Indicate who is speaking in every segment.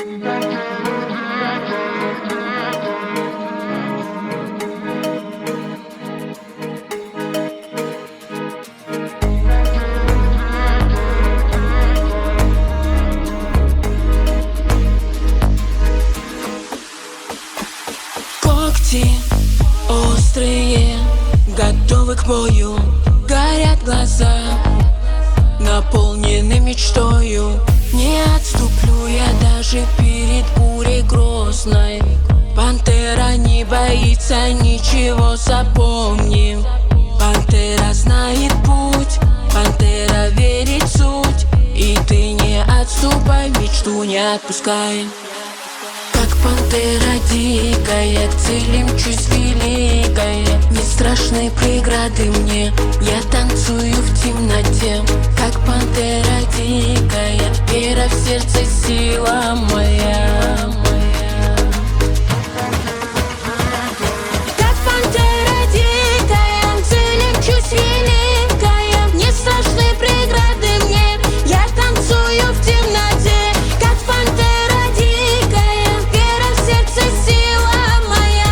Speaker 1: Когти острые, готовы к бою, горят глаза, наполнены мечтою. Не отступлю я даже перед бурей грозной. Пантера не боится ничего, запомни. Пантера знает путь, пантера верит в суть. И ты не отступай, мечту не отпускай. Как пантера дикая, к цели мчусь великая. Не страшны преграды мне, я танцую в темноте. Как пантера дикая, вера в сердце, сила моя. Как пантера дикая, к цели мчусь великая. Не страшны преграды мне, я танцую в темноте. Как пантера дикая, вера в сердце, сила моя.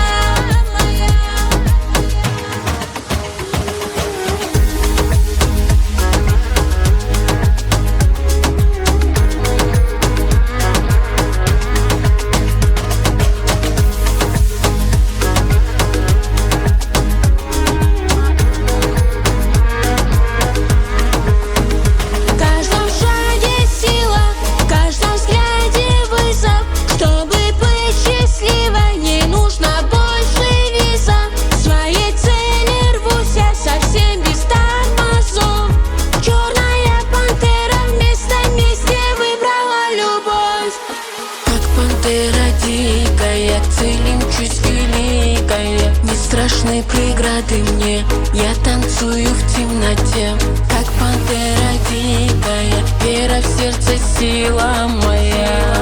Speaker 1: В каждом шаге сила, в каждом взгляде вызов. Чтобы быть счастливой, не нужно больше виза. К своей цели рвусь я совсем без тормозов. Черная пантера вместо мести выбрала любовь. Как пантера дикая, к цели мчусь великая. Не страшны преграды мне, я танцую в темноте. Как пантера дикая, вера в сердце, сила моя.